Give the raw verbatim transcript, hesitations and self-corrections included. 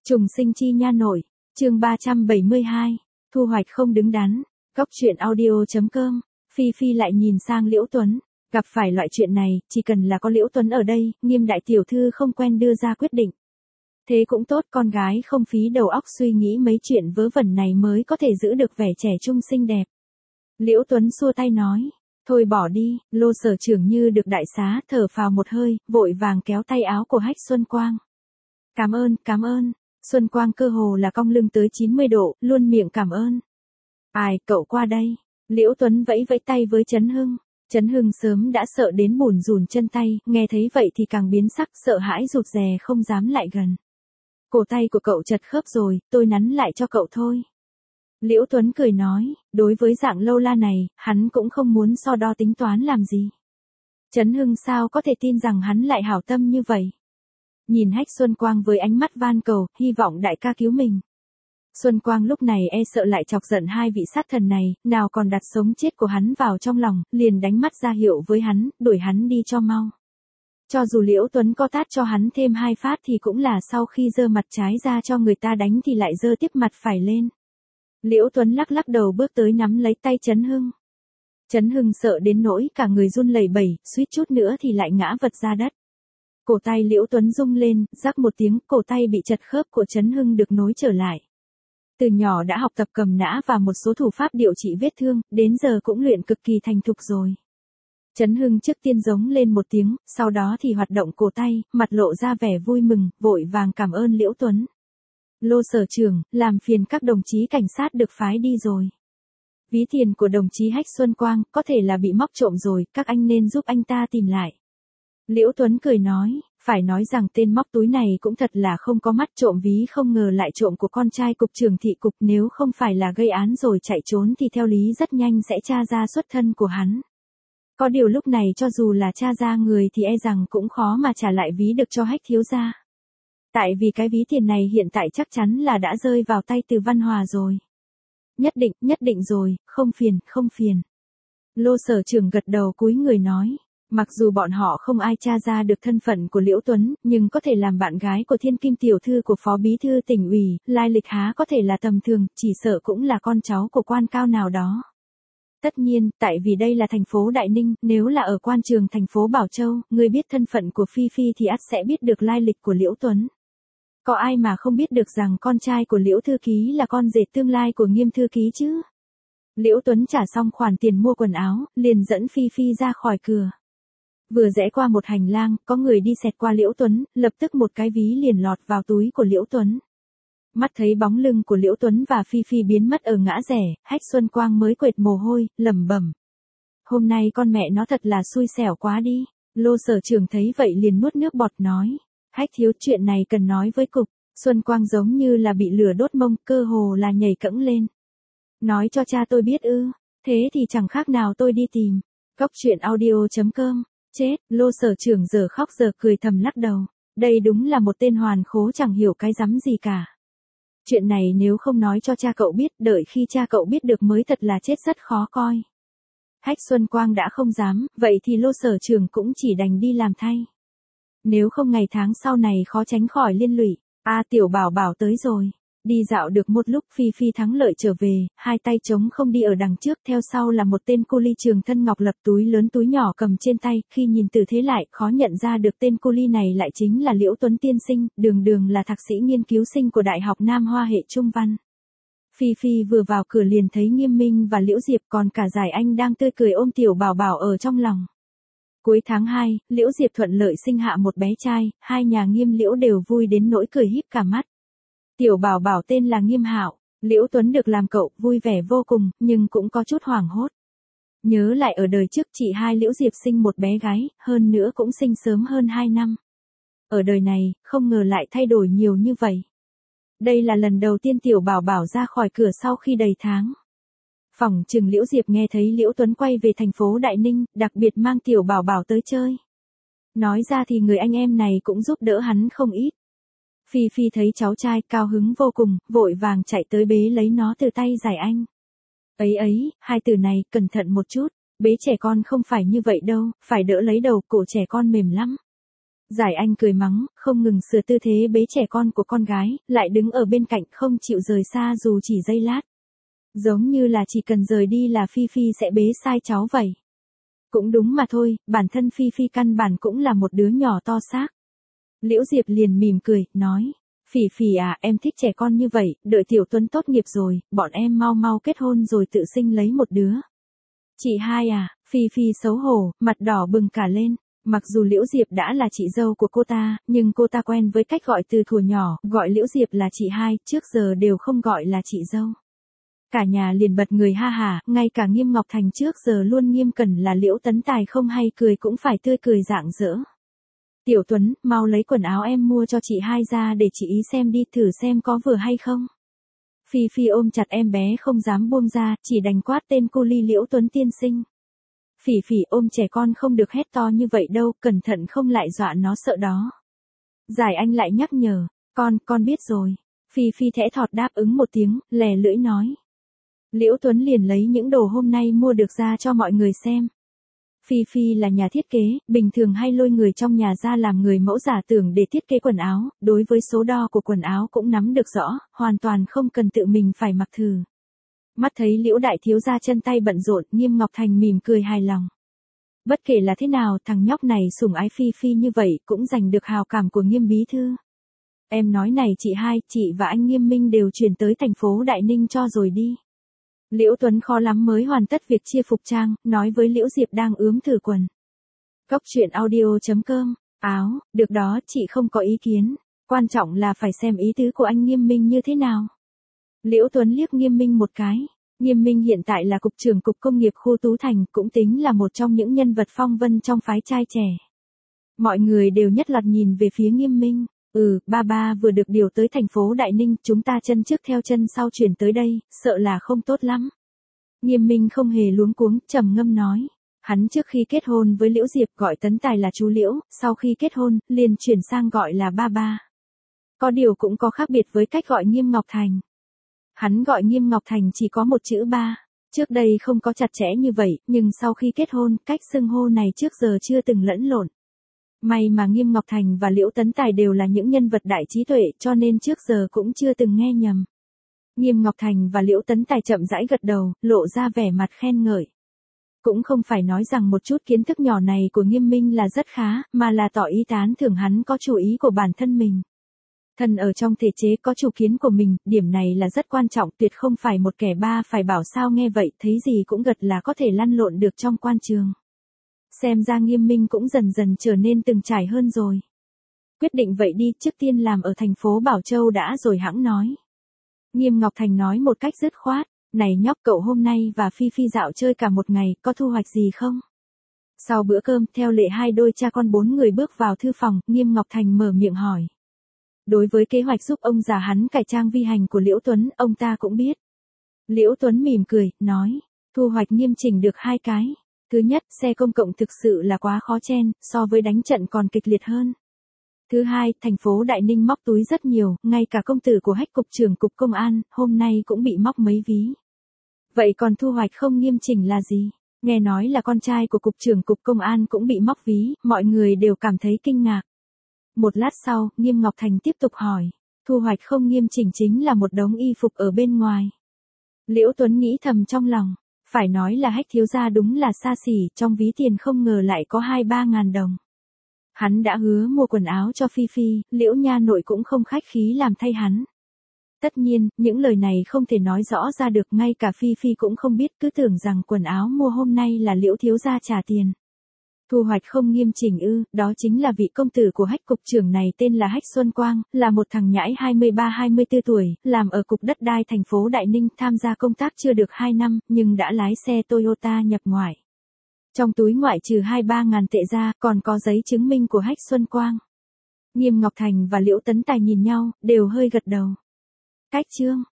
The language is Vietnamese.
Trùng sinh chi nha nội, chương ba trăm bảy mươi hai, thu hoạch không đứng đắn, góc truyện audio.com, Phi Phi lại nhìn sang Liễu Tuấn, gặp phải loại chuyện này, chỉ cần là có Liễu Tuấn ở đây, Nghiêm đại tiểu thư không quen đưa ra quyết định. Thế cũng tốt, con gái không phí đầu óc suy nghĩ mấy chuyện vớ vẩn này mới có thể giữ được vẻ trẻ trung xinh đẹp. Liễu Tuấn xua tay nói, thôi bỏ đi, Lô Sở Trưởng như được đại xá, thở phào một hơi, vội vàng kéo tay áo của Hách Xuân Quang. Cảm ơn, cảm ơn. Xuân Quang cơ hồ là cong lưng tới chín mươi độ, luôn miệng cảm ơn. Ai, cậu qua đây. Liễu Tuấn vẫy vẫy tay với Trấn Hưng. Trấn Hưng sớm đã sợ đến bủn rủn chân tay, nghe thấy vậy thì càng biến sắc, sợ hãi rụt rè không dám lại gần. Cổ tay của cậu chật khớp rồi, tôi nắn lại cho cậu thôi. Liễu Tuấn cười nói, đối với dạng lâu la này, hắn cũng không muốn so đo tính toán làm gì. Trấn Hưng sao có thể tin rằng hắn lại hảo tâm như vậy. Nhìn Hách Xuân Quang với ánh mắt van cầu, hy vọng đại ca cứu mình. Xuân Quang lúc này e sợ lại chọc giận hai vị sát thần này, nào còn đặt sống chết của hắn vào trong lòng, liền đánh mắt ra hiệu với hắn, đuổi hắn đi cho mau. Cho dù Liễu Tuấn có tát cho hắn thêm hai phát thì cũng là sau khi giơ mặt trái ra cho người ta đánh thì lại giơ tiếp mặt phải lên. Liễu Tuấn lắc lắc đầu bước tới nắm lấy tay Trấn Hưng. Trấn Hưng sợ đến nỗi cả người run lẩy bẩy, suýt chút nữa thì lại ngã vật ra đất. Cổ tay Liễu Tuấn rung lên, rắc một tiếng, cổ tay bị chật khớp của Trấn Hưng được nối trở lại. Từ nhỏ đã học tập cầm nã và một số thủ pháp điều trị vết thương, đến giờ cũng luyện cực kỳ thành thục rồi. Trấn Hưng trước tiên giống lên một tiếng, sau đó thì hoạt động cổ tay, mặt lộ ra vẻ vui mừng, vội vàng cảm ơn Liễu Tuấn. Lô Sở Trưởng, làm phiền các đồng chí cảnh sát được phái đi rồi. Ví tiền của đồng chí Hách Xuân Quang, có thể là bị móc trộm rồi, các anh nên giúp anh ta tìm lại. Liễu Tuấn cười nói, phải nói rằng tên móc túi này cũng thật là không có mắt, trộm ví không ngờ lại trộm của con trai cục trưởng thị cục, nếu không phải là gây án rồi chạy trốn thì theo lý rất nhanh sẽ tra ra xuất thân của hắn. Có điều lúc này cho dù là tra ra người thì e rằng cũng khó mà trả lại ví được cho Hách thiếu gia. Tại vì cái ví tiền này hiện tại chắc chắn là đã rơi vào tay Từ Văn Hòa rồi. Nhất định, nhất định rồi, không phiền, không phiền. Lô Sở Trưởng gật đầu cúi người nói. Mặc dù bọn họ không ai tra ra được thân phận của Liễu Tuấn, nhưng có thể làm bạn gái của Thiên Kim tiểu thư của Phó Bí thư tỉnh ủy, lai lịch há có thể là tầm thường, chỉ sợ cũng là con cháu của quan cao nào đó. Tất nhiên, tại vì đây là thành phố Đại Ninh, nếu là ở quan trường thành phố Bảo Châu, người biết thân phận của Phi Phi thì ắt sẽ biết được lai lịch của Liễu Tuấn. Có ai mà không biết được rằng con trai của Liễu thư ký là con rể tương lai của Nghiêm thư ký chứ? Liễu Tuấn trả xong khoản tiền mua quần áo, liền dẫn Phi Phi ra khỏi cửa. Vừa rẽ qua một hành lang, có người đi xẹt qua Liễu Tuấn, lập tức một cái ví liền lọt vào túi của Liễu Tuấn. Mắt thấy bóng lưng của Liễu Tuấn và Phi Phi biến mất ở ngã rẽ, Hách Xuân Quang mới quệt mồ hôi, lẩm bẩm. Hôm nay con mẹ nó thật là xui xẻo quá đi. Lô Sở Trưởng thấy vậy liền nuốt nước bọt nói. Hách thiếu, chuyện này cần nói với cục. Xuân Quang giống như là bị lửa đốt mông, cơ hồ là nhảy cẫng lên. Nói cho cha tôi biết ư, thế thì chẳng khác nào tôi đi tìm. Góc truyện audio.com. Chết, Lô Sở Trưởng giờ khóc giờ cười thầm lắc đầu. Đây đúng là một tên hoàn khố chẳng hiểu cái rắm gì cả. Chuyện này nếu không nói cho cha cậu biết, đợi khi cha cậu biết được mới thật là chết rất khó coi. Hách Xuân Quang đã không dám, vậy thì Lô Sở Trưởng cũng chỉ đành đi làm thay. Nếu không ngày tháng sau này khó tránh khỏi liên lụy. A Tiểu Bảo Bảo tới rồi. Đi dạo được một lúc, Phi Phi thắng lợi trở về, hai tay trống không đi ở đằng trước, theo sau là một tên cu li trường thân ngọc lập túi lớn túi nhỏ cầm trên tay, khi nhìn từ thế lại, khó nhận ra được tên cu li này lại chính là Liễu Tuấn tiên sinh, đường đường là thạc sĩ nghiên cứu sinh của Đại học Nam Hoa hệ Trung văn. Phi Phi vừa vào cửa liền thấy Nghiêm Minh và Liễu Diệp, còn cả Giải Anh đang tươi cười ôm Tiểu Bảo Bảo ở trong lòng. Cuối tháng hai, Liễu Diệp thuận lợi sinh hạ một bé trai, hai nhà Nghiêm Liễu đều vui đến nỗi cười híp cả mắt. Tiểu Bảo Bảo tên là Nghiêm Hạo, Liễu Tuấn được làm cậu, vui vẻ vô cùng, nhưng cũng có chút hoảng hốt. Nhớ lại ở đời trước chị hai Liễu Diệp sinh một bé gái, hơn nữa cũng sinh sớm hơn hai năm. Ở đời này, không ngờ lại thay đổi nhiều như vậy. Đây là lần đầu tiên Tiểu Bảo Bảo ra khỏi cửa sau khi đầy tháng. Phỏng chừng Liễu Diệp nghe thấy Liễu Tuấn quay về thành phố Đại Ninh, đặc biệt mang Tiểu Bảo Bảo tới chơi. Nói ra thì người anh em này cũng giúp đỡ hắn không ít. Phi Phi thấy cháu trai cao hứng vô cùng, vội vàng chạy tới bế lấy nó từ tay Giải Anh. Ấy ấy, hai từ này, cẩn thận một chút, bế trẻ con không phải như vậy đâu, phải đỡ lấy đầu, cổ trẻ con mềm lắm. Giải Anh cười mắng, không ngừng sửa tư thế bế trẻ con của con gái, lại đứng ở bên cạnh không chịu rời xa dù chỉ giây lát. Giống như là chỉ cần rời đi là Phi Phi sẽ bế sai cháu vậy. Cũng đúng mà thôi, bản thân Phi Phi căn bản cũng là một đứa nhỏ to xác. Liễu Diệp liền mỉm cười, nói. Phỉ Phỉ à, em thích trẻ con như vậy, đợi Tiểu Tuấn tốt nghiệp rồi, bọn em mau mau kết hôn rồi tự sinh lấy một đứa. Chị hai à, Phi Phi xấu hổ, mặt đỏ bừng cả lên. Mặc dù Liễu Diệp đã là chị dâu của cô ta, nhưng cô ta quen với cách gọi từ thuở nhỏ, gọi Liễu Diệp là chị hai, trước giờ đều không gọi là chị dâu. Cả nhà liền bật người ha hả, ngay cả Nghiêm Ngọc Thành trước giờ luôn nghiêm cẩn là Liễu Tấn Tài không hay cười cũng phải tươi cười rạng rỡ. Tiểu Tuấn, mau lấy quần áo em mua cho chị hai ra để chị ý xem đi, thử xem có vừa hay không. Phi Phi ôm chặt em bé không dám buông ra, chỉ đành quát tên cô Ly Liễu Tuấn tiên sinh. Phỉ Phỉ ôm trẻ con không được hét to như vậy đâu, cẩn thận không lại dọa nó sợ đó. Giải Anh lại nhắc nhở, con, con biết rồi. Phi Phi thẽ thọt đáp ứng một tiếng, lè lưỡi nói. Liễu Tuấn liền lấy những đồ hôm nay mua được ra cho mọi người xem. Phi Phi là nhà thiết kế, bình thường hay lôi người trong nhà ra làm người mẫu giả tưởng để thiết kế quần áo, đối với số đo của quần áo cũng nắm được rõ, hoàn toàn không cần tự mình phải mặc thử. Mắt thấy Liễu đại thiếu gia chân tay bận rộn, Nghiêm Ngọc Thành mỉm cười hài lòng. Bất kể là thế nào, thằng nhóc này sủng ái Phi Phi như vậy cũng giành được hào cảm của Nghiêm bí thư. Em nói này chị hai, chị và anh Nghiêm Minh đều chuyển tới thành phố Đại Ninh cho rồi đi. Liễu Tuấn khó lắm mới hoàn tất việc chia phục trang, nói với Liễu Diệp đang ướm thử quần. Góc truyện audio chấm com, áo, được đó, chị không có ý kiến, quan trọng là phải xem ý tứ của anh Nghiêm Minh như thế nào. Liễu Tuấn liếc Nghiêm Minh một cái, Nghiêm Minh hiện tại là cục trưởng cục công nghiệp khu Tú Thành, cũng tính là một trong những nhân vật phong vân trong phái trai trẻ. Mọi người đều nhất loạt nhìn về phía Nghiêm Minh. Ừ, ba ba vừa được điều tới thành phố Đại Ninh, chúng ta chân trước theo chân sau chuyển tới đây, sợ là không tốt lắm. Nghiêm Minh không hề luống cuống, trầm ngâm nói. Hắn trước khi kết hôn với Liễu Diệp gọi Tấn Tài là chú Liễu, sau khi kết hôn, liền chuyển sang gọi là ba ba. Có điều cũng có khác biệt với cách gọi Nghiêm Ngọc Thành. Hắn gọi Nghiêm Ngọc Thành chỉ có một chữ ba. Trước đây không có chặt chẽ như vậy, nhưng sau khi kết hôn, cách xưng hô này trước giờ chưa từng lẫn lộn. May mà Nghiêm Ngọc Thành và Liễu Tấn Tài đều là những nhân vật đại trí tuệ cho nên trước giờ cũng chưa từng nghe nhầm. Nghiêm Ngọc Thành và Liễu Tấn Tài chậm rãi gật đầu, lộ ra vẻ mặt khen ngợi. Cũng không phải nói rằng một chút kiến thức nhỏ này của Nghiêm Minh là rất khá, mà là tỏ ý tán thưởng hắn có chủ ý của bản thân mình. Thân ở trong thể chế có chủ kiến của mình, điểm này là rất quan trọng, tuyệt không phải một kẻ ba phải bảo sao nghe vậy, thấy gì cũng gật là có thể lăn lộn được trong quan trường. Xem ra Nghiêm Minh cũng dần dần trở nên từng trải hơn rồi. Quyết định vậy đi, trước tiên làm ở thành phố Bảo Châu đã rồi hẵng nói. Nghiêm Ngọc Thành nói một cách dứt khoát, này nhóc cậu hôm nay và Phi Phi dạo chơi cả một ngày, có thu hoạch gì không? Sau bữa cơm, theo lệ hai đôi cha con bốn người bước vào thư phòng, Nghiêm Ngọc Thành mở miệng hỏi. Đối với kế hoạch giúp ông già hắn cải trang vi hành của Liễu Tuấn, ông ta cũng biết. Liễu Tuấn mỉm cười, nói, thu hoạch nghiêm chỉnh được hai cái. Thứ nhất, xe công cộng thực sự là quá khó chen, so với đánh trận còn kịch liệt hơn. Thứ hai, thành phố Đại Ninh móc túi rất nhiều, ngay cả công tử của Hách cục trưởng cục công an, hôm nay cũng bị móc mấy ví. Vậy còn thu hoạch không nghiêm chỉnh là gì? Nghe nói là con trai của cục trưởng cục công an cũng bị móc ví, mọi người đều cảm thấy kinh ngạc. Một lát sau, Nghiêm Ngọc Thành tiếp tục hỏi, thu hoạch không nghiêm chỉnh chính là một đống y phục ở bên ngoài. Liễu Tuấn nghĩ thầm trong lòng. Phải nói là Hách thiếu gia đúng là xa xỉ, trong ví tiền không ngờ lại có hai ba ngàn đồng. Hắn đã hứa mua quần áo cho Phi Phi, Liễu nha nội cũng không khách khí làm thay hắn. Tất nhiên, những lời này không thể nói rõ ra được, ngay cả Phi Phi cũng không biết, cứ tưởng rằng quần áo mua hôm nay là Liễu thiếu gia trả tiền. Thu hoạch không nghiêm chỉnh ư, đó chính là vị công tử của Hách cục trưởng này tên là Hách Xuân Quang, là một thằng nhãi hai mươi ba hai mươi tư tuổi, làm ở cục đất đai thành phố Đại Ninh, tham gia công tác chưa được hai năm, nhưng đã lái xe Toyota nhập ngoại. Trong túi ngoại trừ hai ba ngàn tệ ra, còn có giấy chứng minh của Hách Xuân Quang. Nghiêm Ngọc Thành và Liễu Tấn Tài nhìn nhau, đều hơi gật đầu. Cách chương